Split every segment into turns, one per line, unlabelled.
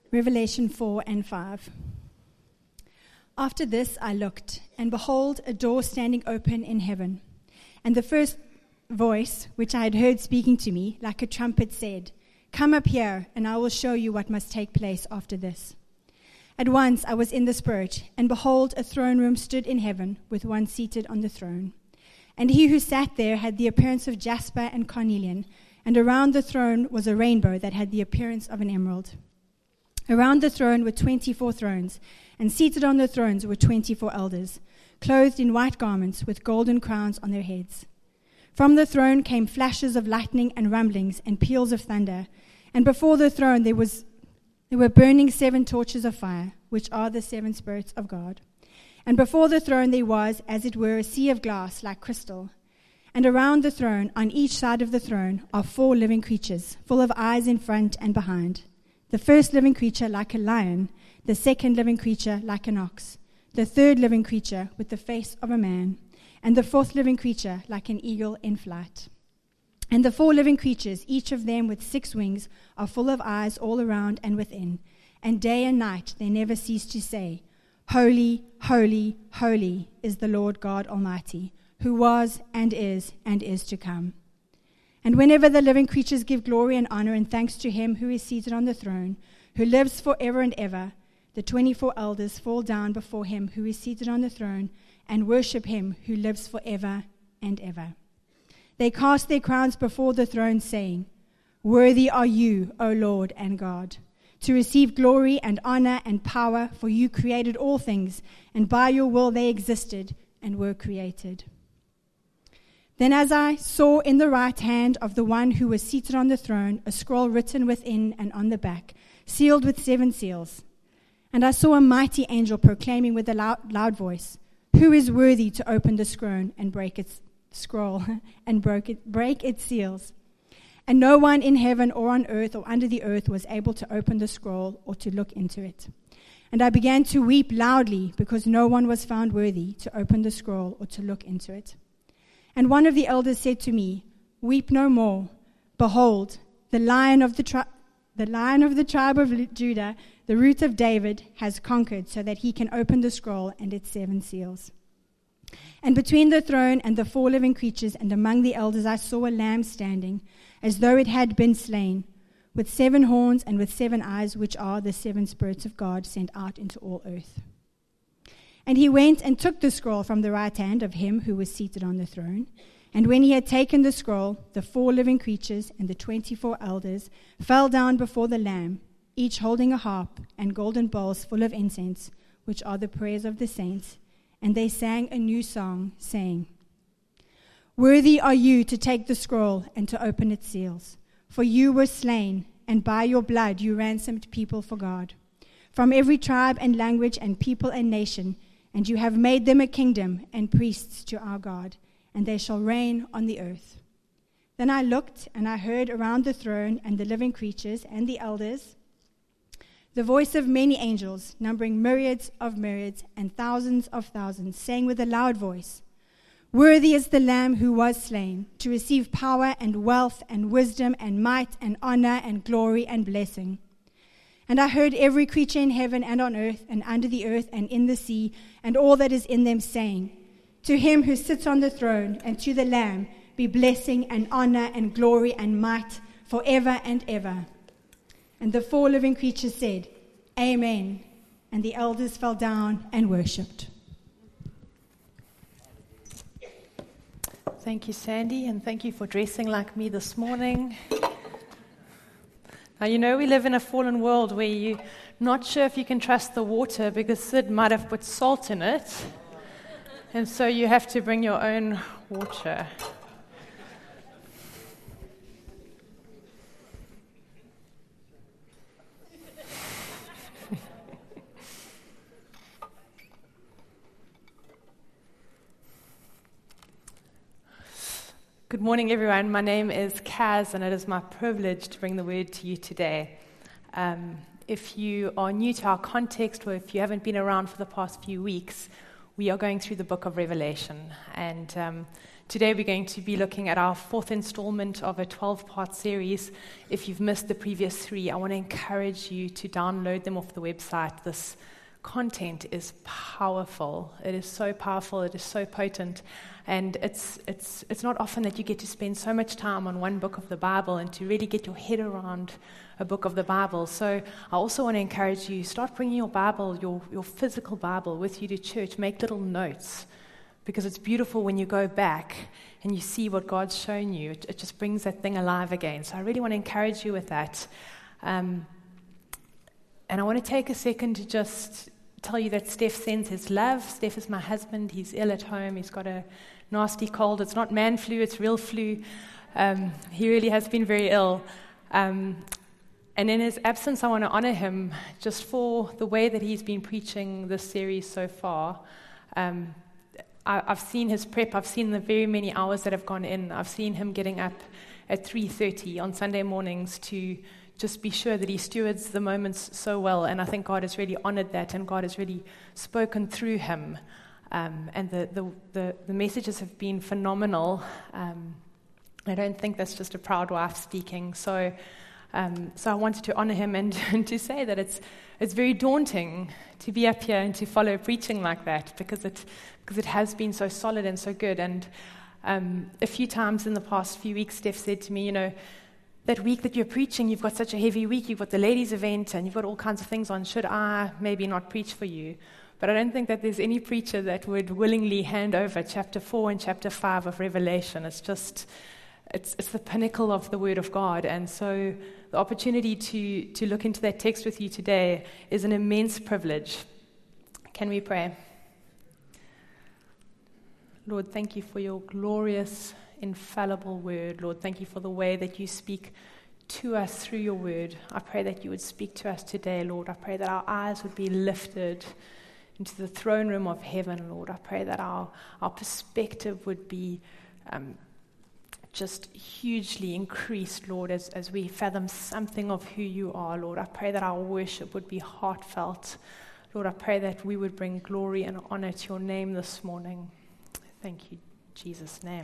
Revelation 4 and 5. After this I looked, and behold, a door standing open in heaven. And the first voice, which I had heard speaking to me, like a trumpet, said, "Come up here, and I will show you what must take place after this." At once I was in the Spirit, and behold, a throne room stood in heaven, with one seated on the throne. And he who sat there had the appearance of jasper and carnelian, and around the throne was a rainbow that had the appearance of an emerald. Around the throne were 24 thrones, and seated on the thrones were 24 elders, clothed in white garments with golden crowns on their heads. From the throne came flashes of lightning and rumblings and peals of thunder, and before the throne there were burning 7 torches of fire, which are the 7 spirits of God. And before the throne there was, as it were, a sea of glass like crystal. And around the throne, on each side of the throne, are 4 living creatures, full of eyes in front and behind. The first living creature like a lion, the second living creature like an ox, the third living creature with the face of a man, and the fourth living creature like an eagle in flight. And the 4 living creatures, each of them with 6 wings, are full of eyes all around and within, and day and night they never cease to say, "Holy, holy, holy is the Lord God Almighty, who was and is to come." And whenever the living creatures give glory and honor and thanks to him who is seated on the throne, who lives forever and ever, the 24 elders fall down before him who is seated on the throne and worship him who lives forever and ever. They cast their crowns before the throne, saying, "Worthy are you, O Lord and God, to receive glory and honor and power, for you created all things, and by your will they existed and were created." Then as I saw in the right hand of the one who was seated on the throne a scroll written within and on the back, sealed with 7 seals. And I saw a mighty angel proclaiming with a loud voice, "Who is worthy to open the scroll and break its break its seals?" And no one in heaven or on earth or under the earth was able to open the scroll or to look into it. And I began to weep loudly because no one was found worthy to open the scroll or to look into it. And one of the elders said to me, "Weep no more. Behold, the Lion of the tribe of Judah, the Root of David, has conquered so that he can open the scroll and its 7 seals." And between the throne and the 4 living creatures and among the elders I saw a lamb standing, as though it had been slain, with 7 horns and with 7 eyes, which are the 7 spirits of God sent out into all earth. And he went and took the scroll from the right hand of him who was seated on the throne. And when he had taken the scroll, the 4 living creatures and the 24 elders fell down before the Lamb, each holding a harp and golden bowls full of incense, which are the prayers of the saints. And they sang a new song, saying, "Worthy are you to take the scroll and to open its seals. For you were slain, and by your blood you ransomed people for God, from every tribe and language and people and nation, and you have made them a kingdom and priests to our God, and they shall reign on the earth." Then I looked, and I heard around the throne and the living creatures and the elders the voice of many angels, numbering myriads of myriads and thousands of thousands, saying with a loud voice, "Worthy is the Lamb who was slain, to receive power and wealth and wisdom and might and honor and glory and blessing." And I heard every creature in heaven and on earth and under the earth and in the sea and all that is in them saying, "To him who sits on the throne and to the Lamb be blessing and honor and glory and might forever and ever." And the 4 living creatures said, "Amen." And the elders fell down and worshipped.
Thank you, Sandy, and thank you for dressing like me this morning. Now, you know we live in a fallen world where you're not sure if you can trust the water because Sid might have put salt in it, and so you have to bring your own water. Good morning, everyone. My name is Kaz, and it is my privilege to bring the word to you today. If you are new to our context, or if you haven't been around for the past few weeks, we are going through the book of Revelation. And today we're going to be looking at our 4th installment of a 12-part series. If you've missed the previous 3, I want to encourage you to download them off the website. This content is powerful. It is so powerful. It is so potent. And it's not often that you get to spend so much time on one book of the Bible and to really get your head around a book of the Bible. So I also want to encourage you, start bringing your Bible, your physical Bible with you to church. Make little notes, because it's beautiful when you go back and you see what God's shown you. It just brings that thing alive again. So I really want to encourage you with that. And I want to take a second to just tell you that Steph sends his love. Steph is my husband. He's ill at home. He's got a nasty cold. It's not man flu, it's real flu. He really has been very ill. And in his absence, I want to honor him just for the way that he's been preaching this series so far. I've seen his prep. I've seen the very many hours that have gone in. I've seen him getting up at 3:30 on Sunday mornings to just be sure that he stewards the moments so well. And I think God has really honored that, and God has really spoken through him. And the messages have been phenomenal. I don't think that's just a proud wife speaking. So I wanted to honor him and to say that it's very daunting to be up here and to follow preaching like that, because it has been so solid and so good. And a few times in the past few weeks, Steph said to me, that week that you're preaching, you've got such a heavy week, you've got the ladies' event, and you've got all kinds of things on. Should I maybe not preach for you? But I don't think that there's any preacher that would willingly hand over chapter 4 and chapter 5 of Revelation. It's the pinnacle of the Word of God. And so the opportunity to look into that text with you today is an immense privilege. Can we pray? Lord, thank you for your glorious, infallible word. Lord, thank you for the way that you speak to us through your word. I pray that you would speak to us today, Lord. I pray that our eyes would be lifted into the throne room of heaven, Lord. I pray that our perspective would be just hugely increased, Lord, as we fathom something of who you are, Lord. I pray that our worship would be heartfelt. Lord, I pray that we would bring glory and honor to your name this morning. Thank you, in Jesus' name.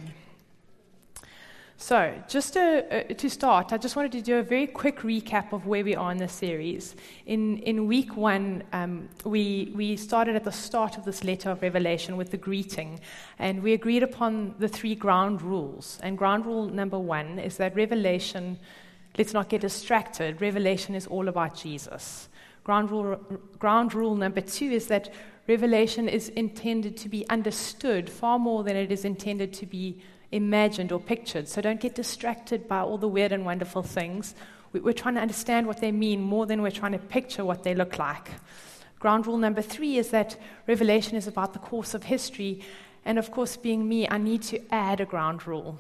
So, just to start, I just wanted to do a very quick recap of where we are in this series. In week 1, we started at the start of this letter of Revelation with the greeting, and we agreed upon the 3 ground rules. And ground rule number 1 is that Revelation, let's not get distracted, Revelation is all about Jesus. Ground rule number 2 is that Revelation is intended to be understood far more than it is intended to be imagined or pictured. So don't get distracted by all the weird and wonderful things. We're trying to understand what they mean more than we're trying to picture what they look like. Ground rule number 3 is that Revelation is about the course of history. And of course, being me, I need to add a ground rule.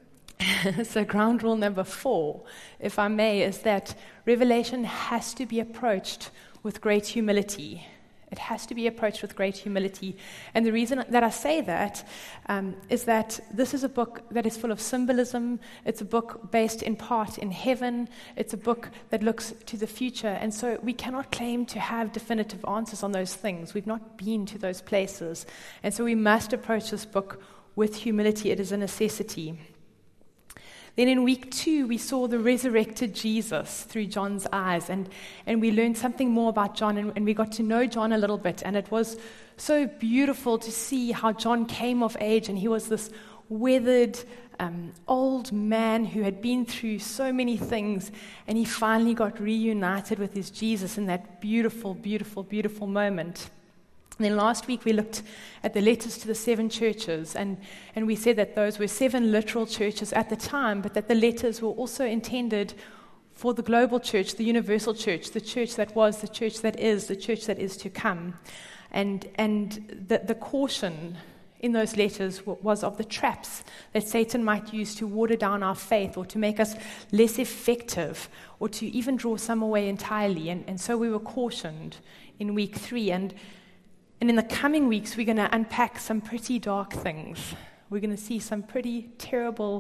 So ground rule number 4, if I may, is that Revelation has to be approached with great humility. It has to be approached with great humility. And the reason that I say that is that this is a book that is full of symbolism. It's a book based in part in heaven. It's a book that looks to the future. And so we cannot claim to have definitive answers on those things. We've not been to those places. And so we must approach this book with humility. It is a necessity. Then in week 2, we saw the resurrected Jesus through John's eyes, and we learned something more about John, and we got to know John a little bit, and it was so beautiful to see how John came of age, and he was this weathered, old man who had been through so many things, and he finally got reunited with his Jesus in that beautiful, beautiful, beautiful moment. And then last week we looked at the letters to the 7 churches, and we said that those were 7 literal churches at the time, but that the letters were also intended for the global church, the universal church, the church that was, the church that is, the church that is to come. And the caution in those letters was of the traps that Satan might use to water down our faith, or to make us less effective, or to even draw some away entirely. And so we were cautioned in week 3, and in the coming weeks, we're going to unpack some pretty dark things. We're going to see some pretty terrible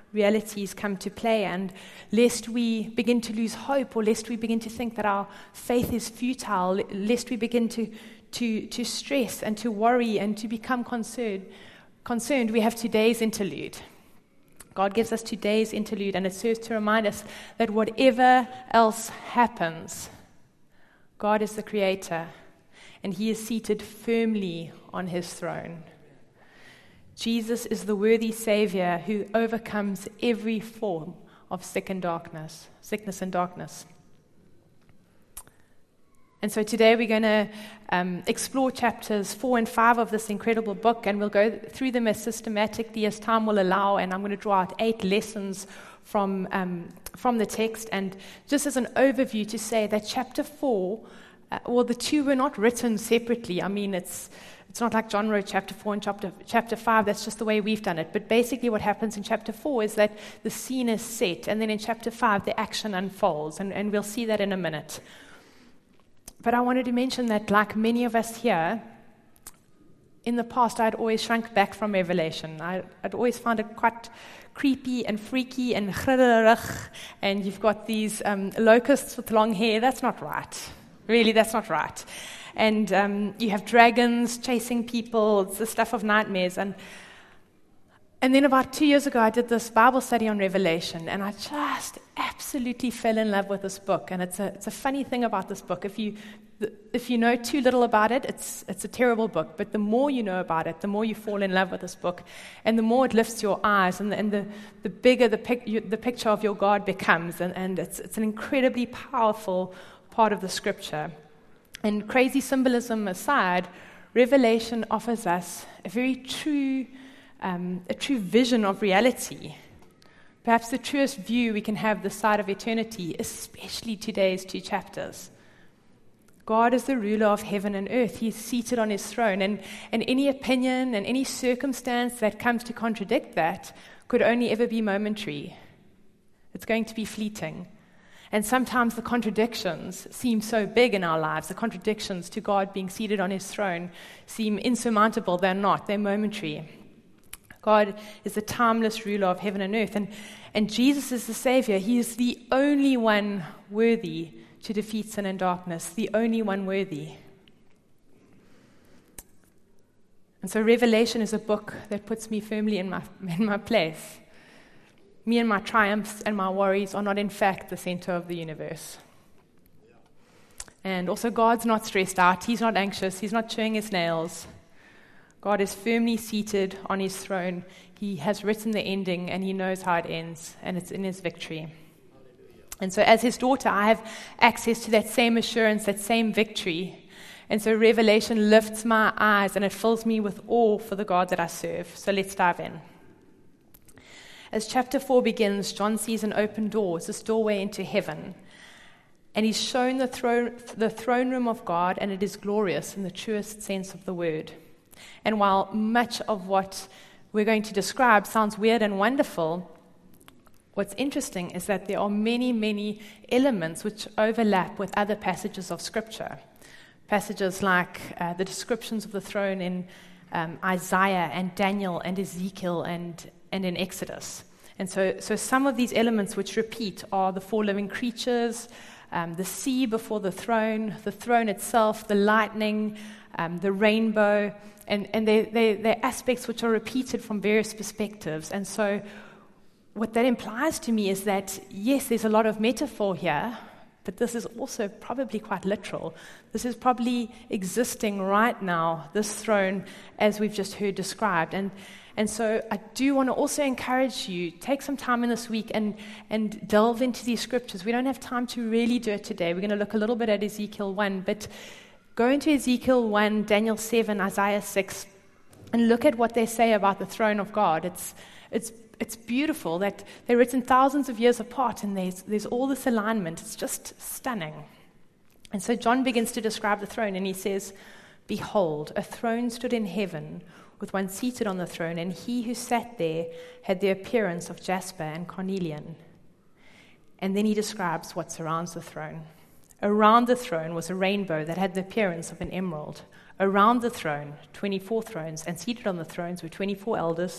realities come to play, and lest we begin to lose hope, or lest we begin to think that our faith is futile, lest we begin to stress and to worry and to become concerned, we have today's interlude. God gives us today's interlude, and it serves to remind us that whatever else happens, God is the creator, and he is seated firmly on his throne. Jesus is the worthy Savior who overcomes every form of sickness and darkness. And so today we're going to explore chapters 4 and 5 of this incredible book, and we'll go through them as systematically as time will allow, and I'm going to draw out 8 lessons from the text. And just as an overview to say that chapter 4, the two were not written separately. I mean, it's not like John wrote chapter 4 and chapter 5. That's just the way we've done it. But basically what happens in chapter 4 is that the scene is set, and then in chapter 5 the action unfolds, and we'll see that in a minute. But I wanted to mention that, like many of us here, in the past I'd always shrunk back from Revelation. I'd always found it quite creepy and freaky and and you've got these locusts with long hair. That's not right. Really, that's not right. And you have dragons chasing people. It's the stuff of nightmares. And then about 2 years ago, I did this Bible study on Revelation, and I just absolutely fell in love with this book. And it's a funny thing about this book. If you know too little about it, it's a terrible book. But the more you know about it, the more you fall in love with this book, and the more it lifts your eyes, and the bigger the picture of your God becomes. And it's an incredibly powerful part of the Scripture. And crazy symbolism aside, Revelation offers us a very true vision of reality. Perhaps the truest view we can have this side of eternity, especially today's 2 chapters. God is the ruler of heaven and earth. He is seated on his throne, and any opinion and any circumstance that comes to contradict that could only ever be momentary. It's going to be fleeting. And sometimes the contradictions seem so big in our lives. The contradictions to God being seated on his throne seem insurmountable. They're not. They're momentary. God is the timeless ruler of heaven and earth. And Jesus is the Savior. He is the only one worthy to defeat sin and darkness. The only one worthy. And so Revelation is a book that puts me firmly in my place. Me and my triumphs and my worries are not in fact the center of the universe. And also God's not stressed out. He's not anxious. He's not chewing his nails. God is firmly seated on his throne. He has written the ending, and he knows how it ends, and it's in his victory. And so as his daughter, I have access to that same assurance, that same victory. And so Revelation lifts my eyes, and it fills me with awe for the God that I serve. So let's dive in. As chapter 4 begins, John sees an open door. It's this doorway into heaven. And he's shown the throne room of God, and it is glorious in the truest sense of the word. And while much of what we're going to describe sounds weird and wonderful, what's interesting is that there are many, many elements which overlap with other passages of Scripture. Passages like the descriptions of the throne in Isaiah and Daniel and Ezekiel and in Exodus. And so some of these elements which repeat are the 4 living creatures, the sea before the throne itself, the lightning, the rainbow, and they're aspects which are repeated from various perspectives. And so what that implies to me is that, yes, there's a lot of metaphor here, but this is also probably quite literal. This is probably existing right now, this throne, as we've just heard described. And so I do want to also encourage you, take some time in this week and delve into these scriptures. We don't have time to really do it today. We're going to look a little bit at Ezekiel 1, but go into Ezekiel 1, Daniel 7, Isaiah 6, and look at what they say about the throne of God. It's beautiful that they're written thousands of years apart, and there's all this alignment. It's just stunning. And so John begins to describe the throne, and he says, "Behold, a throne stood in heaven, with one seated on the throne, and he who sat there had the appearance of jasper and carnelian." And then he describes what surrounds the throne. Around the throne was a rainbow that had the appearance of an emerald. Around the throne, 24 thrones, and seated on the thrones were 24 elders,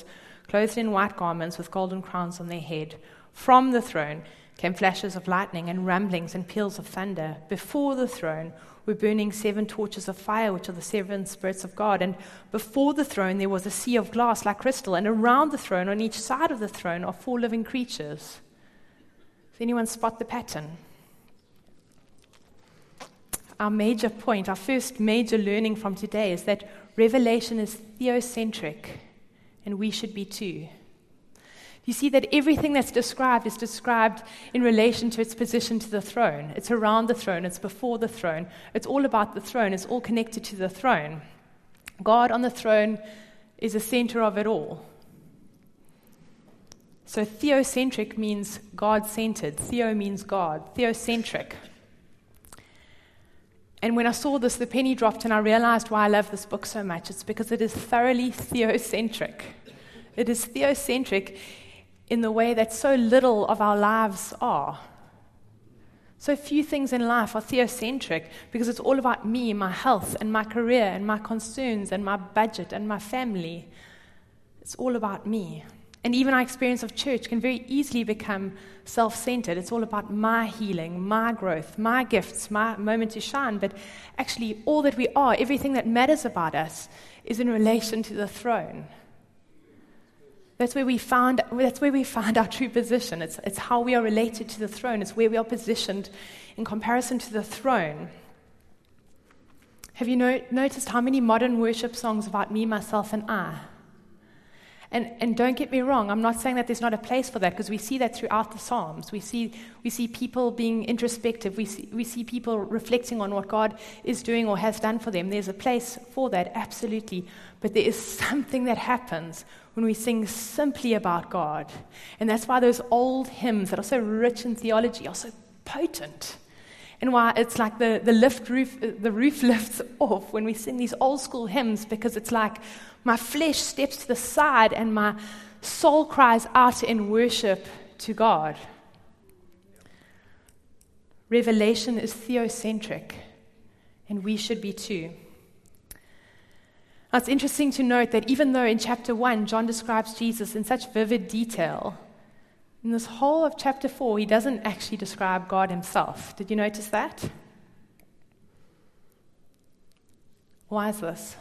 clothed in white garments with golden crowns on their head. From the throne came flashes of lightning and rumblings and peals of thunder. Before the throne were burning 7 torches of fire, which are the 7 spirits of God. And before the throne there was a sea of glass like crystal, and around the throne, on each side of the throne, are 4 living creatures. Does anyone spot the pattern? Our major point, our first major learning from today is that Revelation is theocentric, and we should be too. You see that everything that's described is described in relation to its position to the throne. It's around the throne, it's before the throne, it's all about the throne, it's all connected to the throne. God on the throne is the center of it all. So theocentric means God-centered. Theo means God. Theocentric. And when I saw this, the penny dropped, and I realized why I love this book so much. It's because it is thoroughly theocentric. It is theocentric in the way that so little of our lives are. So few things in life are theocentric because it's all about me, my health, and my career, and my concerns, and my budget, and my family. It's all about me. And even our experience of church can very easily become self-centered. It's all about my healing, my growth, my gifts, my moment to shine. But actually, all that we are, everything that matters about us, is in relation to the throne. That's where we found our true position. It's how we are related to the throne. It's where we are positioned in comparison to the throne. Have you noticed how many modern worship songs about me, myself, and I? And don't get me wrong, I'm not saying that there's not a place for that, because we see that throughout the Psalms. We see people being introspective. We see people reflecting on what God is doing or has done for them. There's a place for that, absolutely. But there is something that happens when we sing simply about God. And that's why those old hymns that are so rich in theology are so potent. And why it's like the roof lifts off when we sing these old school hymns, because it's like my flesh steps to the side and my soul cries out in worship to God. Revelation is theocentric, and we should be too. Now, it's interesting to note that even though in chapter 1, John describes Jesus in such vivid detail, in this whole of chapter 4, he doesn't actually describe God himself. Did you notice that? Why is this?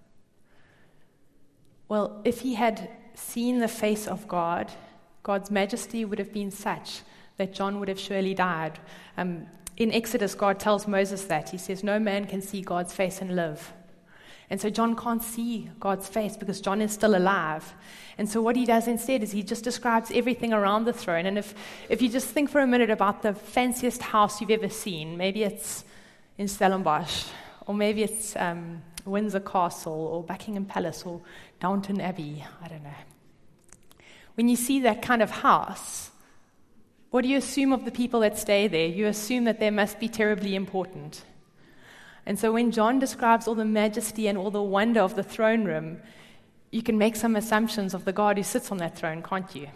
Well, if he had seen the face of God, God's majesty would have been such that John would have surely died. In Exodus, God tells Moses that. He says, no man can see God's face and live. And so John can't see God's face because John is still alive. And so what he does instead is he just describes everything around the throne. And if you just think for a minute about the fanciest house you've ever seen, maybe it's in Stellenbosch, or maybe it's Windsor Castle, or Buckingham Palace, or Downton Abbey, I don't know. When you see that kind of house, what do you assume of the people that stay there? You assume that they must be terribly important. And so when John describes all the majesty and all the wonder of the throne room, you can make some assumptions of the God who sits on that throne, can't you?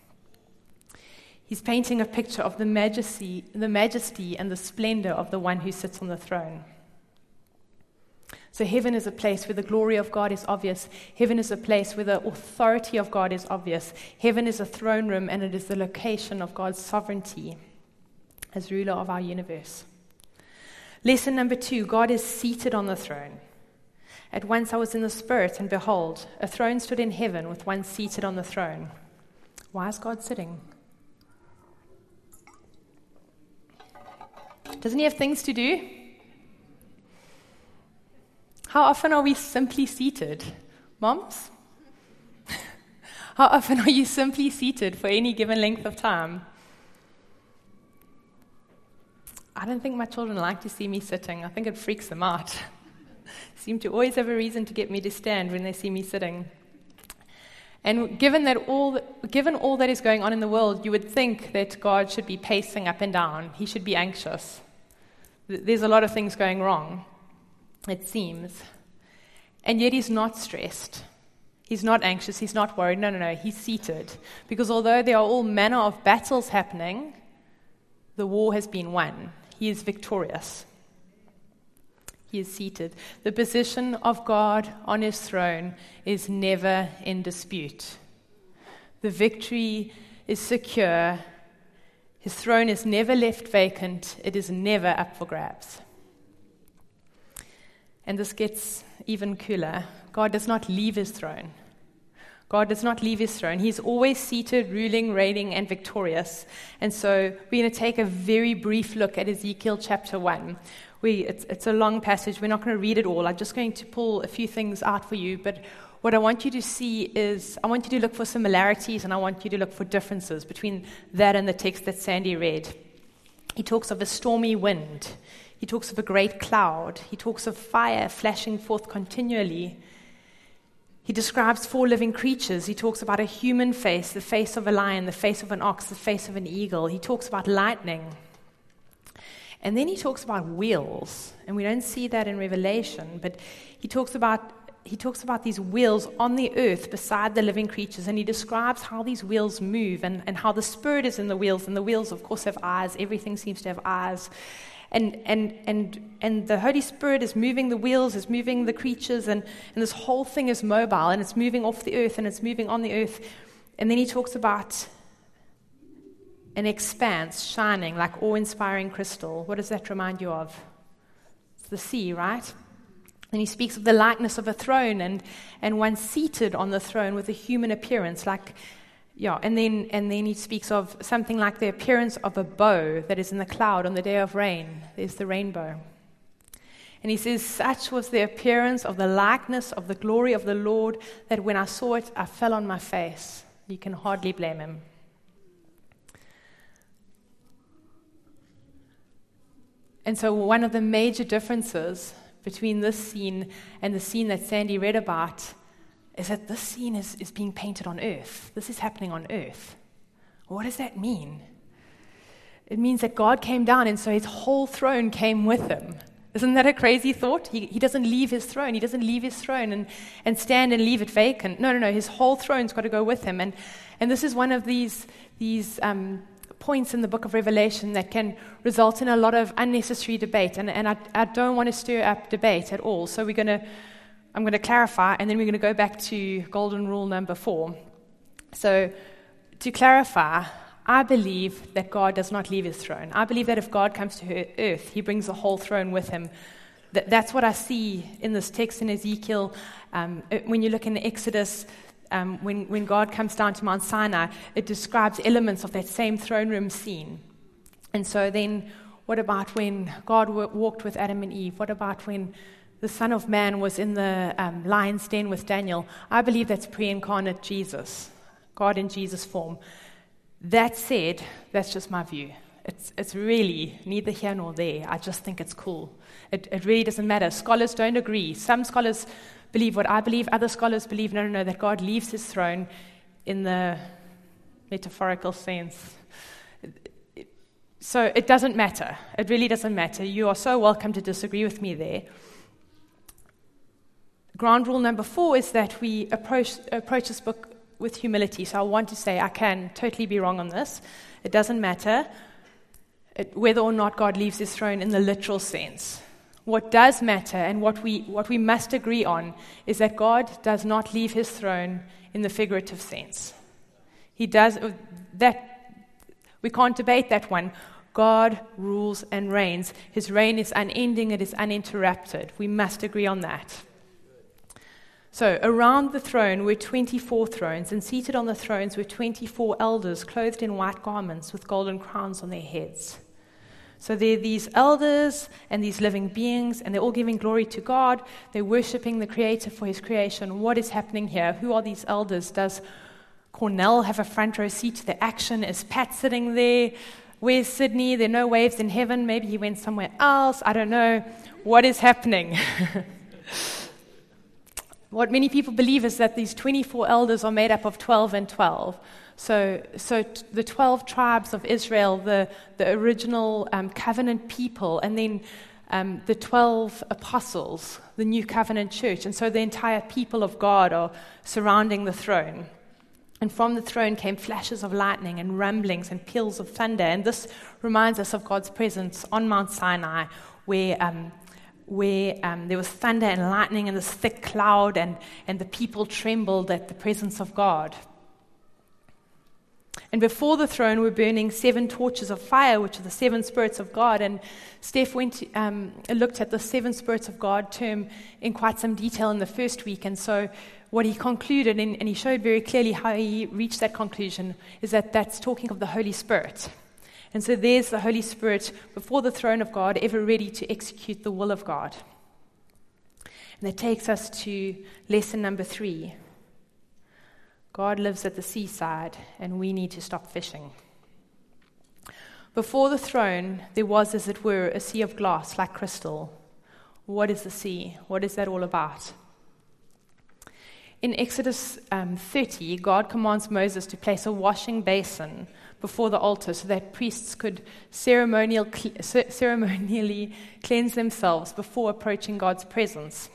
He's painting a picture of the majesty and the splendor of the one who sits on the throne. So heaven is a place where the glory of God is obvious. Heaven is a place where the authority of God is obvious. Heaven is a throne room, and it is the location of God's sovereignty as ruler of our universe. Lesson number 2, God is seated on the throne. At once I was in the Spirit, and behold, a throne stood in heaven with one seated on the throne. Why is God sitting? Doesn't he have things to do? How often are we simply seated? Moms? How often are you simply seated for any given length of time? I don't think my children like to see me sitting. I think it freaks them out. Seem to always have a reason to get me to stand when they see me sitting. And given all that is going on in the world, you would think that God should be pacing up and down. He should be anxious. There's a lot of things going wrong, it seems. And yet he's not stressed. He's not anxious. He's not worried. No. He's seated. Because although there are all manner of battles happening, the war has been won. He is victorious. He is seated. The position of God on his throne is never in dispute. The victory is secure. His throne is never left vacant. It is never up for grabs. And this gets even cooler. God does not leave his throne. God does not leave his throne. He's always seated, ruling, reigning, and victorious. And so we're going to take a very brief look at Ezekiel chapter 1. It's a long passage. We're not going to read it all. I'm just going to pull a few things out for you. But what I want you to see is, I want you to look for similarities, and I want you to look for differences between that and the text that Sandy read. He talks of a stormy wind. He talks of a great cloud. He talks of fire flashing forth continually. He describes 4 living creatures. He talks about a human face, the face of a lion, the face of an ox, the face of an eagle. He talks about lightning. And then he talks about wheels. And we don't see that in Revelation, but he talks about these wheels on the earth beside the living creatures, and he describes how these wheels move and how the Spirit is in the wheels, and the wheels, of course, have eyes. Everything seems to have eyes. And the Holy Spirit is moving the wheels, is moving the creatures, and this whole thing is mobile, and it's moving off the earth, and it's moving on the earth. And then he talks about an expanse shining like awe-inspiring crystal. What does that remind you of? It's the sea, right? And he speaks of the likeness of a throne and one seated on the throne with a human appearance, and then he speaks of something like the appearance of a bow that is in the cloud on the day of rain. There's the rainbow. And he says, such was the appearance of the likeness of the glory of the Lord that when I saw it, I fell on my face. You can hardly blame him. And so one of the major differences between this scene and the scene that Sandy read about is that this scene is being painted on earth. This is happening on earth. What does that mean? It means that God came down, and so his whole throne came with him. Isn't that a crazy thought? He doesn't leave his throne. He doesn't leave his throne and stand and leave it vacant. No. His whole throne's got to go with him. And this is one of these points in the book of Revelation that can result in a lot of unnecessary debate, and I don't want to stir up debate at all. So I'm going to clarify, and then we're going to go back to golden rule number 4. So to clarify, I believe that God does not leave his throne. I believe that if God comes to earth, he brings the whole throne with him. That's what I see in this text in Ezekiel. When you look in Exodus, when God comes down to Mount Sinai, it describes elements of that same throne room scene. And so then, what about when God walked with Adam and Eve? What about when the Son of Man was in the lion's den with Daniel? I believe that's pre-incarnate Jesus, God in Jesus form. That said, that's just my view. It's really neither here nor there. I just think it's cool. It really doesn't matter. Scholars don't agree. Some scholars believe what I believe. Other scholars believe, no, that God leaves his throne in the metaphorical sense. So it doesn't matter. It really doesn't matter. You are so welcome to disagree with me there. Ground rule number 4 is that we approach this book with humility. So I want to say I can totally be wrong on this. It doesn't matter whether or not God leaves his throne in the literal sense. What does matter, and what we must agree on, is that God does not leave his throne in the figurative sense. He does that. We can't debate that one. God rules and reigns. His reign is unending. It is uninterrupted. We must agree on that. So around the throne were 24 thrones, and seated on the thrones were 24 elders clothed in white garments with golden crowns on their heads. So there are these elders and these living beings, and they're all giving glory to God. They're worshiping the Creator for his creation. What is happening here? Who are these elders? Does Cornell have a front row seat to the action? Is Pat sitting there? Where's Sydney? There are no waves in heaven. Maybe he went somewhere else. I don't know. What is happening? What many people believe is that these 24 elders are made up of 12 and 12. So the 12 tribes of Israel, the original covenant people, and then the 12 apostles, the new covenant church. And so the entire people of God are surrounding the throne. And from the throne came flashes of lightning and rumblings and peals of thunder. And this reminds us of God's presence on Mount Sinai, where there was thunder and lightning and this thick cloud, and the people trembled at the presence of God. And before the throne were burning 7 torches of fire, which are the 7 spirits of God. And Steph looked at the 7 spirits of God term in quite some detail in the first week. And so what he concluded, and he showed very clearly how he reached that conclusion, is that that's talking of the Holy Spirit. And so there's the Holy Spirit before the throne of God, ever ready to execute the will of God. And that takes us to lesson number 3. God lives at the seaside, and we need to stop fishing. Before the throne, there was, as it were, a sea of glass like crystal. What is the sea? What is that all about? In Exodus 30, God commands Moses to place a washing basin before the altar so that priests could ceremonially cleanse themselves before approaching God's presence.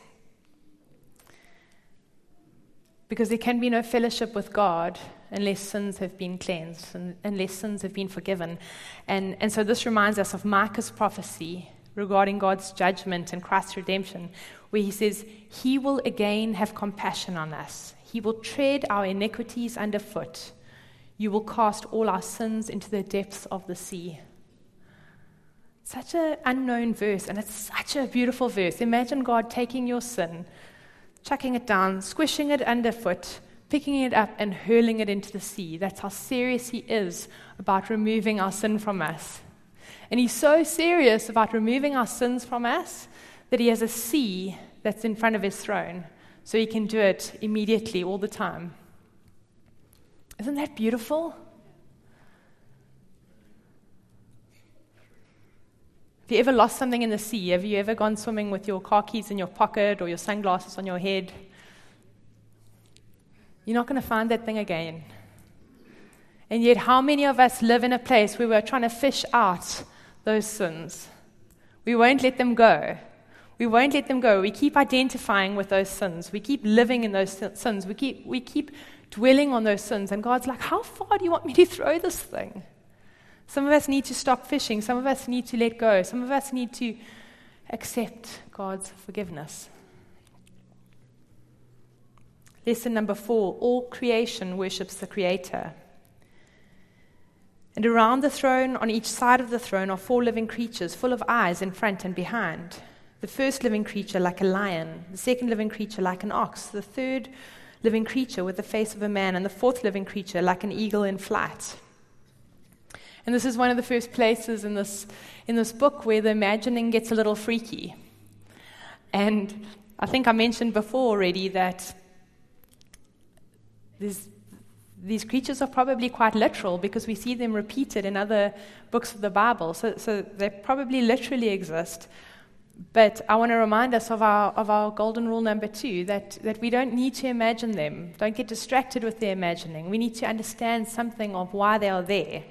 Because there can be no fellowship with God unless sins have been cleansed and unless sins have been forgiven. And so this reminds us of Micah's prophecy regarding God's judgment and Christ's redemption, where he says, He will again have compassion on us. He will tread our iniquities underfoot. You will cast all our sins into the depths of the sea. Such an unknown verse, and it's such a beautiful verse. Imagine God taking your sin, chucking it down, squishing it underfoot, picking it up and hurling it into the sea. That's how serious he is about removing our sin from us. And he's so serious about removing our sins from us that he has a sea that's in front of his throne, so he can do it immediately all the time. Isn't that beautiful? Have you ever lost something in the sea? Have you ever gone swimming with your car keys in your pocket or your sunglasses on your head? You're not going to find that thing again. And yet, how many of us live in a place where we're trying to fish out those sins? We won't let them go. We won't let them go. We keep identifying with those sins. We keep living in those sins. We keep dwelling on those sins. And God's like, how far do you want me to throw this thing? Some of us need to stop fishing. Some of us need to let go. Some of us need to accept God's forgiveness. Lesson number 4, all creation worships the Creator. And around the throne, on each side of the throne, are 4 living creatures full of eyes in front and behind. The first living creature like a lion, the second living creature like an ox, the third living creature with the face of a man, and the fourth living creature like an eagle in flight. And this is one of the first places in this book where the imagining gets a little freaky. And I think I mentioned before already that these creatures are probably quite literal because we see them repeated in other books of the Bible. So they probably literally exist. But I want to remind us of our golden rule number 2, that we don't need to imagine them. Don't get distracted with their imagining. We need to understand something of why they are there.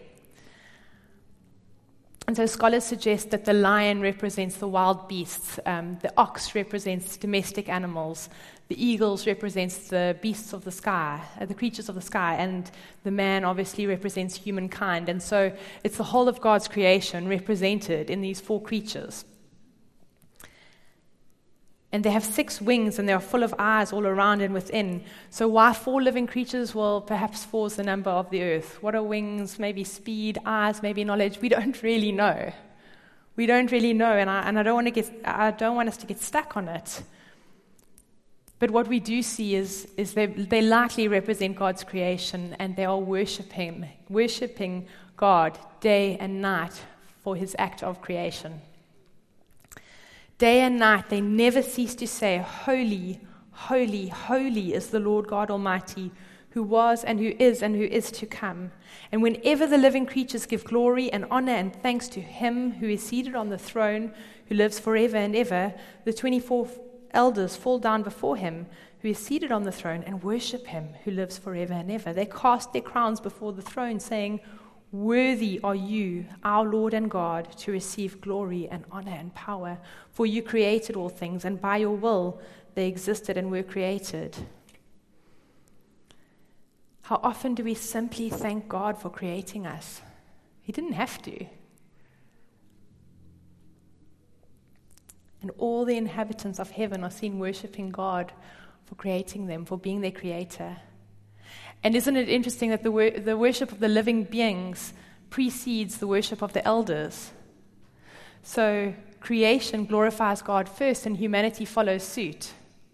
And so scholars suggest that the lion represents the wild beasts, the ox represents domestic animals, the eagles represents the beasts of the sky, the creatures of the sky, and the man obviously represents humankind. And so it's the whole of God's creation represented in these 4 creatures. And they have 6 wings, and they are full of eyes all around and within. So why 4 living creatures? Well, perhaps 4 is the number of the earth. What are wings? Maybe speed, eyes, maybe knowledge. We don't really know. We don't really know, and I don't want us to get stuck on it. But what we do see is they likely represent God's creation, and they are worshiping God day and night for His act of creation. Day and night, they never cease to say, Holy, holy, holy is the Lord God Almighty, who was and who is to come. And whenever the living creatures give glory and honor and thanks to Him who is seated on the throne, who lives forever and ever, the 24 elders fall down before Him who is seated on the throne and worship Him who lives forever and ever. They cast their crowns before the throne, saying, Worthy are you, our Lord and God, to receive glory and honor and power, for you created all things, and by your will they existed and were created. How often do we simply thank God for creating us? He didn't have to. And all the inhabitants of heaven are seen worshiping God for creating them, for being their creator. And isn't it interesting that the worship of the living beings precedes the worship of the elders? So creation glorifies God first, and humanity follows suit.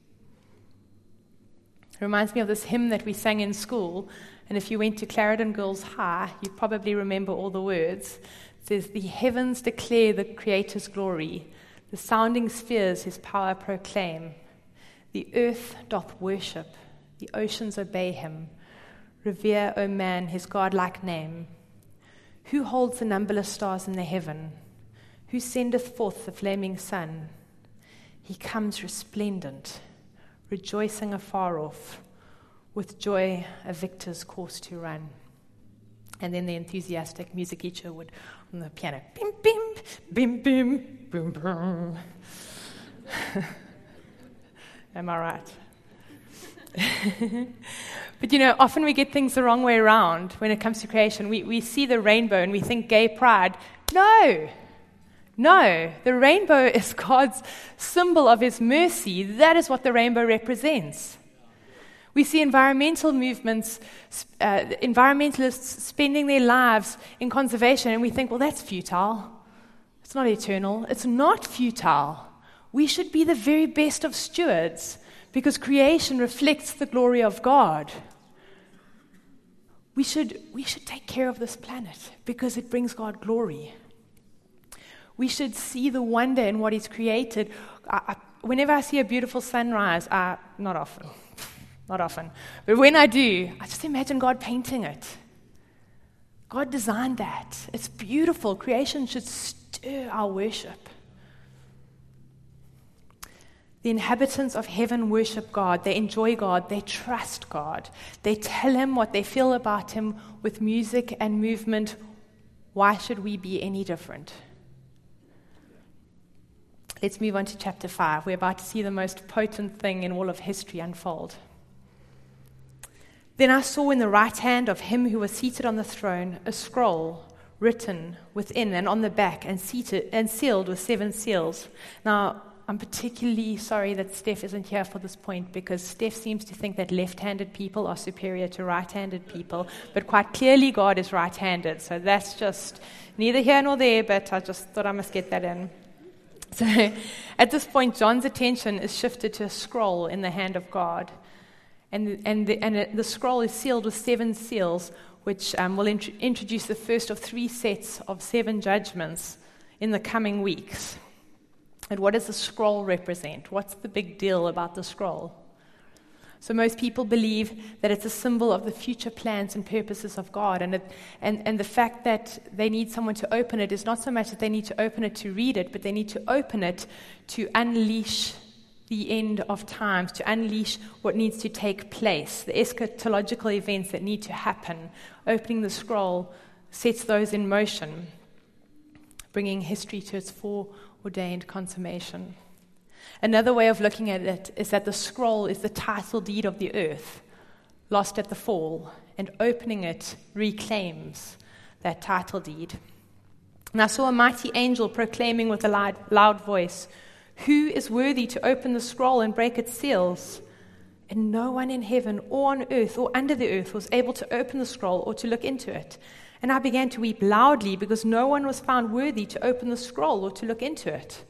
It reminds me of this hymn that we sang in school, and if you went to Clarendon Girls High, you probably remember all the words. It says, "The heavens declare the Creator's glory, the sounding spheres his power proclaim. The earth doth worship, the oceans obey him. Revere, O man, his godlike name. Who holds the numberless stars in the heaven? Who sendeth forth the flaming sun? He comes resplendent, rejoicing afar off, with joy a victor's course to run." And then the enthusiastic music teacher would, on the piano, bim, bim, bim, bim, boom, boom. Am I right? But often we get things the wrong way around when it comes to creation. We see the rainbow and we think gay pride. No, the rainbow is God's symbol of his mercy. That is what the rainbow represents. We see environmental movements, environmentalists spending their lives in conservation, and we think, well, that's futile. It's not eternal. It's not futile. We should be the very best of stewards because creation reflects the glory of God. We should take care of this planet because it brings God glory. We should see the wonder in what he's created. Whenever I see a beautiful sunrise, not often, but when I do, I just imagine God painting it. God designed that. It's beautiful. Creation should stir our worship. The inhabitants of heaven worship God. They enjoy God. They trust God. They tell him what they feel about him with music and movement. Why should we be any different? Let's move on to chapter 5. We're about to see the most potent thing in all of history unfold. Then I saw in the right hand of him who was seated on the throne a scroll written within and on the back and sealed with 7 seals. Now, I'm particularly sorry that Steph isn't here for this point because Steph seems to think that left-handed people are superior to right-handed people, but quite clearly God is right-handed, so that's just neither here nor there, but I just thought I must get that in. So at this point, John's attention is shifted to a scroll in the hand of God, and the scroll is sealed with 7 seals, which will introduce the first of 3 sets of 7 judgments in the coming weeks. And what does the scroll represent? What's the big deal about the scroll? So most people believe that it's a symbol of the future plans and purposes of God. And the fact that they need someone to open it is not so much that they need to open it to read it, but they need to open it to unleash the end of times, to unleash what needs to take place, the eschatological events that need to happen. Opening the scroll sets those in motion, bringing history to its foreordained consummation. Another way of looking at it is that the scroll is the title deed of the earth, lost at the fall, and opening it reclaims that title deed. And I saw a mighty angel proclaiming with a loud voice, "Who is worthy to open the scroll and break its seals?" And no one in heaven or on earth or under the earth was able to open the scroll or to look into it. And I began to weep loudly because no one was found worthy to open the scroll or to look into it.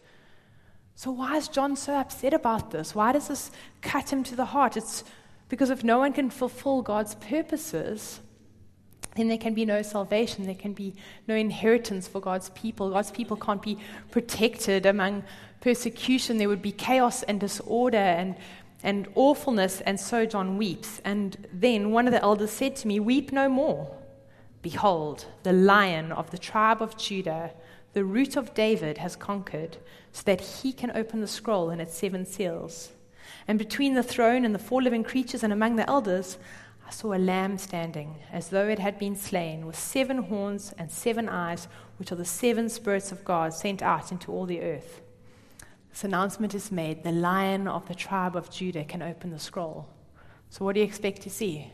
So why is John so upset about this? Why does this cut him to the heart? It's because if no one can fulfill God's purposes, then there can be no salvation. There can be no inheritance for God's people. God's people can't be protected among persecution. There would be chaos and disorder and awfulness, and so John weeps. And then one of the elders said to me, "Weep no more. Behold, the Lion of the tribe of Judah, the Root of David, has conquered, so that he can open the scroll and its 7 seals." And between the throne and the 4 living creatures and among the elders, I saw a lamb standing, as though it had been slain, with 7 horns and 7 eyes, which are the 7 spirits of God sent out into all the earth. This announcement is made: the Lion of the tribe of Judah can open the scroll. So what do you expect to see?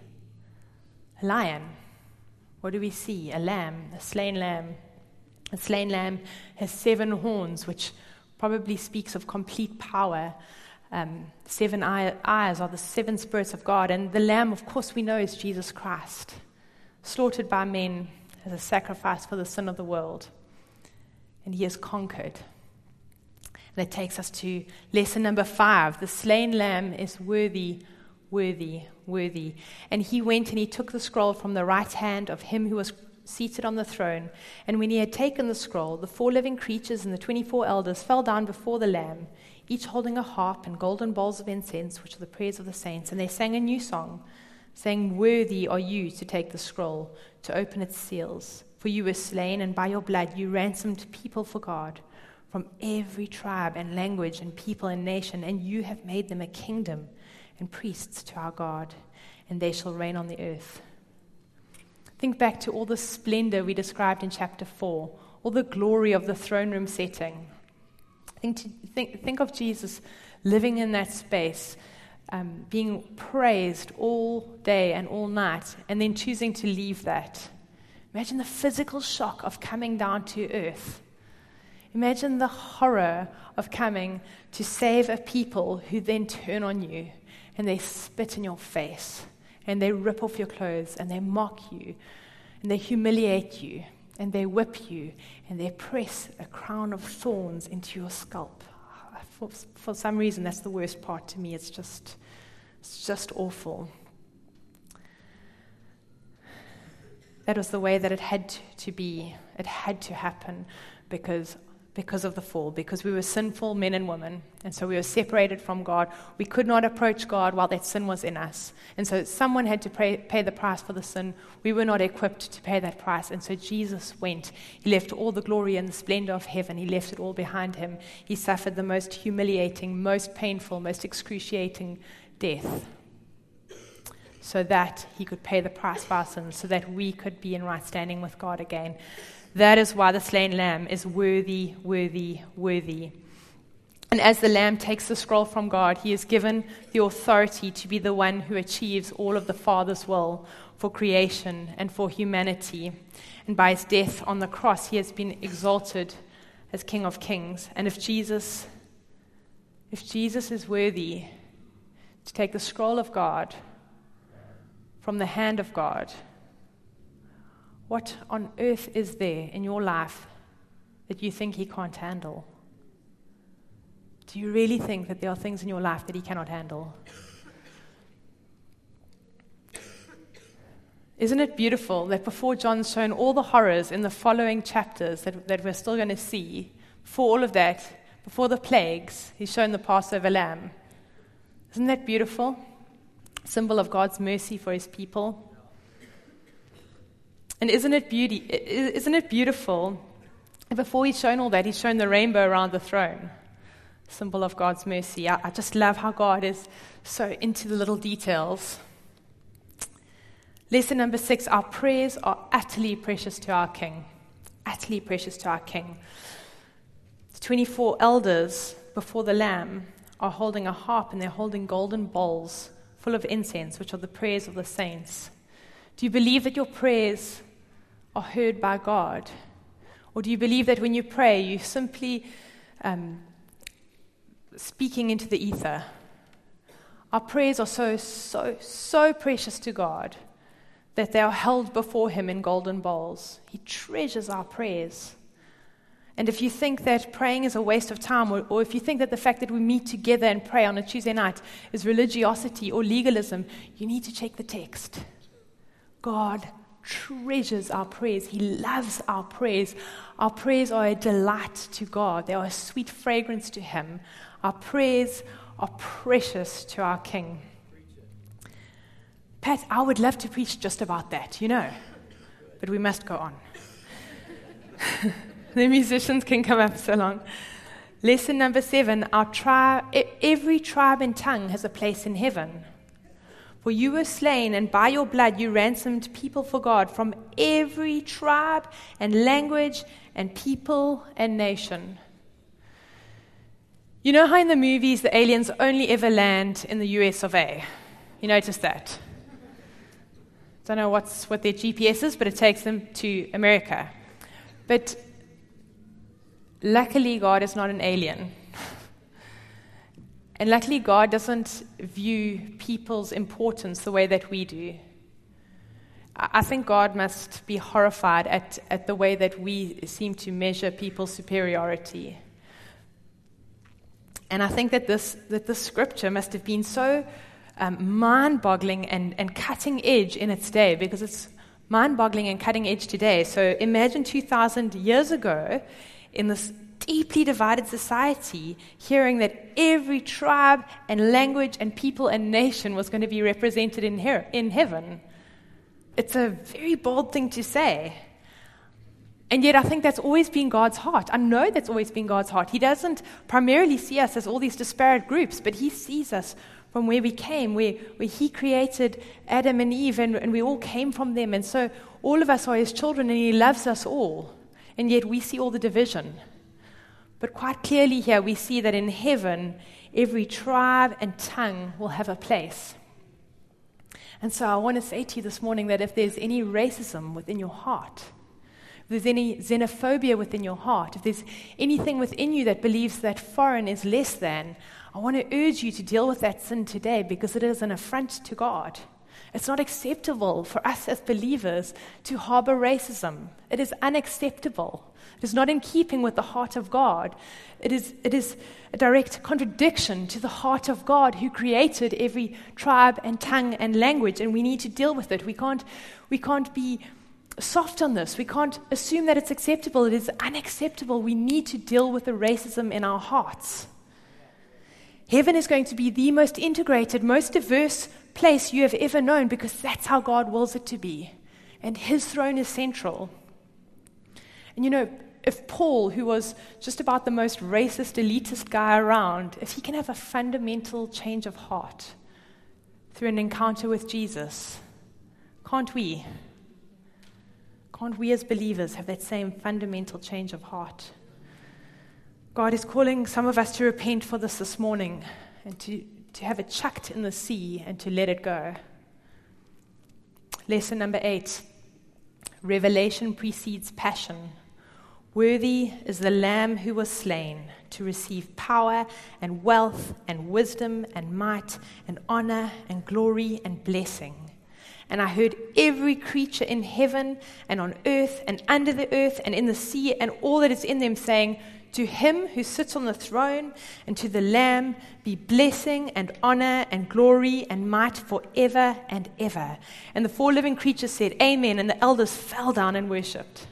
A lion. What do we see? A lamb, a slain lamb. A slain lamb has 7 horns, which probably speaks of complete power. 7 eyes are the 7 spirits of God. And the Lamb, of course, we know is Jesus Christ, slaughtered by men as a sacrifice for the sin of the world. And he has conquered. And that takes us to lesson number 5. The slain lamb is worthy, worthy, worthy. And he went and he took the scroll from the right hand of him who was seated on the throne. And when he had taken the scroll, the 4 living creatures and the 24 elders fell down before the Lamb, each holding a harp and golden bowls of incense, which are the prayers of the saints. And they sang a new song, saying, "Worthy are you to take the scroll, to open its seals. For you were slain, and by your blood you ransomed people for God, from every tribe and language and people and nation, and you have made them a kingdom and priests to our God, and they shall reign on the earth." Think back to all the splendor we described in chapter 4, all the glory of the throne room setting. Think of Jesus living in that space, being praised all day and all night, and then choosing to leave that. Imagine the physical shock of coming down to earth. Imagine the horror of coming to save a people who then turn on you and they spit in your face and they rip off your clothes and they mock you and they humiliate you and they whip you and they press a crown of thorns into your scalp. For some reason, that's the worst part to me. It's just awful. That was the way that it had to be. It had to happen because of the fall, because we were sinful men and women, and so we were separated from God. We could not approach God while that sin was in us, and so someone had to pay the price for the sin. We were not equipped to pay that price, and so Jesus went. He left all the glory and the splendor of heaven. He left it all behind him. He suffered the most humiliating, most painful, most excruciating death, so that he could pay the price for our sins, so that we could be in right standing with God again. That is why the slain lamb is worthy, worthy, worthy. And as the lamb takes the scroll from God, he is given the authority to be the one who achieves all of the Father's will for creation and for humanity. And by his death on the cross, he has been exalted as King of Kings. And if Jesus is worthy to take the scroll of God from the hand of God, what on earth is there in your life that you think he can't handle? Do you really think that there are things in your life that he cannot handle? Isn't it beautiful that before John's shown all the horrors in the following chapters that we're still going to see, before all of that, before the plagues, he's shown the Passover lamb. Isn't that beautiful? Symbol of God's mercy for his people. And isn't it beautiful that before he's shown all that, he's shown the rainbow around the throne, symbol of God's mercy. I just love how God is so into the little details. Lesson number 6, our prayers are utterly precious to our King. Utterly precious to our King. The 24 elders before the Lamb are holding a harp, and they're holding golden bowls full of incense, which are the prayers of the saints. Do you believe that your prayers are heard by God? Or do you believe that when you pray, you're simply speaking into the ether? Our prayers are so precious to God that they are held before him in golden bowls. He treasures our prayers. And if you think that praying is a waste of time, or if you think that the fact that we meet together and pray on a Tuesday night is religiosity or legalism, you need to check the text. God treasures our prayers. He loves our prayers. Our prayers are a delight to God. They are a sweet fragrance to him. Our prayers are precious to our King. Pat, I would love to preach just about that, but we must go on. The musicians can come up so long. Lesson number 7, every tribe and tongue has a place in heaven. For you were slain, and by your blood you ransomed people for God from every tribe and language and people and nation. You know how in the movies the aliens only ever land in the US of A? You notice that? Don't know what their GPS is, but it takes them to America. But luckily, God is not an alien. And luckily, God doesn't view people's importance the way that we do. I think God must be horrified at the way that we seem to measure people's superiority. And I think that this scripture must have been so mind-boggling and cutting edge in its day, because it's mind-boggling and cutting edge today. So imagine 2,000 years ago, in this deeply divided society, hearing that every tribe and language and people and nation was going to be represented in heaven. It's a very bold thing to say. And yet I think that's always been God's heart. I know that's always been God's heart. He doesn't primarily see us as all these disparate groups, but he sees us from where we came, where he created Adam and Eve, and we all came from them. And so all of us are his children, and he loves us all. And yet we see all the division. But quite clearly here we see that in heaven, every tribe and tongue will have a place. And so I want to say to you this morning that if there's any racism within your heart, if there's any xenophobia within your heart, if there's anything within you that believes that foreign is less than, I want to urge you to deal with that sin today, because it is an affront to God. It's not acceptable for us as believers to harbor racism. It is unacceptable. It is not in keeping with the heart of God. It is a direct contradiction to the heart of God, who created every tribe and tongue and language, and we need to deal with it. We can't be soft on this. We can't assume that it's acceptable. It is unacceptable. We need to deal with the racism in our hearts. Heaven is going to be the most integrated, most diverse place you have ever known, because that's how God wills it to be. And his throne is central. And you know, if Paul, who was just about the most racist, elitist guy around, if he can have a fundamental change of heart through an encounter with Jesus, can't we? Can't we as believers have that same fundamental change of heart? God is calling some of us to repent for this morning, and to have it chucked in the sea and to let it go. Lesson number 8. Revelation precedes passion. Worthy is the Lamb who was slain to receive power and wealth and wisdom and might and honor and glory and blessing. And I heard every creature in heaven and on earth and under the earth and in the sea and all that is in them saying, to him who sits on the throne and to the Lamb be blessing and honor and glory and might forever and ever. And the 4 living creatures said, Amen, and the elders fell down and worshipped.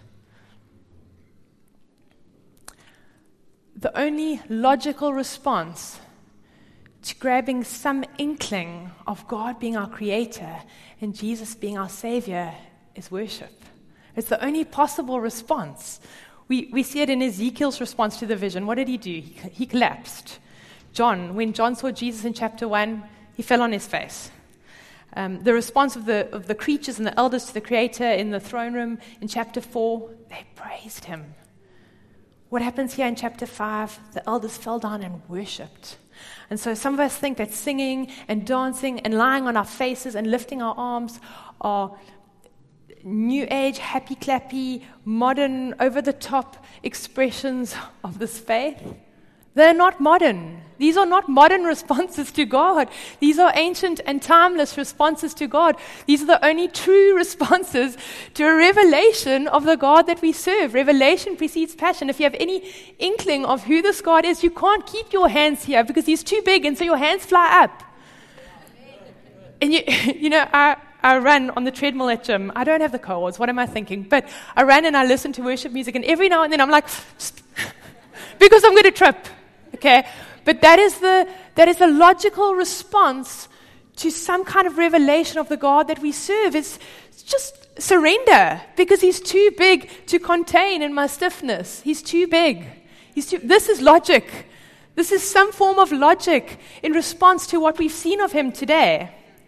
The only logical response to grabbing some inkling of God being our creator and Jesus being our savior is worship. It's the only possible response. We see it in Ezekiel's response to the vision. What did he do? He collapsed. When John saw Jesus in chapter 1, he fell on his face. The response of the creatures and the elders to the Creator in the throne room in chapter 4, they praised him. What happens here in chapter 5? The elders fell down and worshipped. And so some of us think that singing and dancing and lying on our faces and lifting our arms are new age, happy clappy, modern, over-the-top expressions of this faith. They're not modern. These are not modern responses to God. These are ancient and timeless responses to God. These are the only true responses to a revelation of the God that we serve. Revelation precedes passion. If you have any inkling of who this God is, you can't keep your hands here because he's too big, and so your hands fly up. And you know, I run on the treadmill at gym. I don't have the cohorts. What am I thinking? But I run and I listen to worship music, and every now and then I'm like, because I'm going to trip. Okay, but that is a logical response to some kind of revelation of the God that we serve. It's just surrender, because he's too big to contain in my stiffness. He's too big. This is logic. This is some form of logic in response to what we've seen of him today.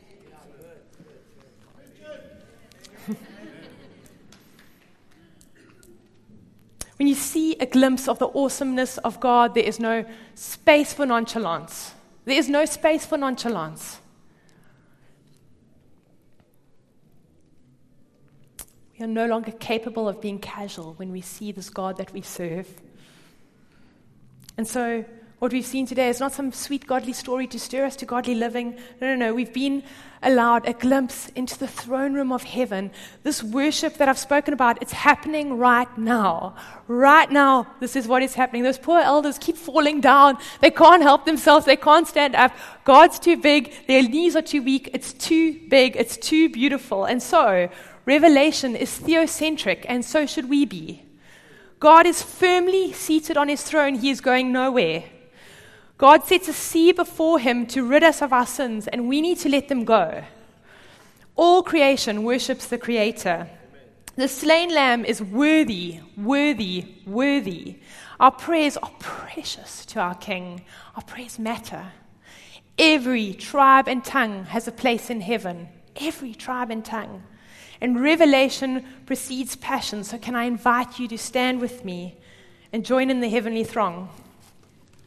When you see a glimpse of the awesomeness of God, there is no space for nonchalance. There is no space for nonchalance. We are no longer capable of being casual when we see this God that we serve. And so What we've seen today is not some sweet godly story to stir us to godly living. No. We've been allowed a glimpse into the throne room of heaven. This worship that I've spoken about, it's happening right now. Right now, this is what is happening. Those poor elders keep falling down. They can't help themselves. They can't stand up. God's too big. Their knees are too weak. It's too big. It's too beautiful. And so, Revelation is theocentric, and so should we be. God is firmly seated on his throne. He is going nowhere. God sets a sea before him to rid us of our sins, and we need to let them go. All creation worships the Creator. The slain lamb is worthy, worthy, worthy. Our prayers are precious to our King. Our prayers matter. Every tribe and tongue has a place in heaven. Every tribe and tongue. And revelation precedes passion, so can I invite you to stand with me and join in the heavenly throng?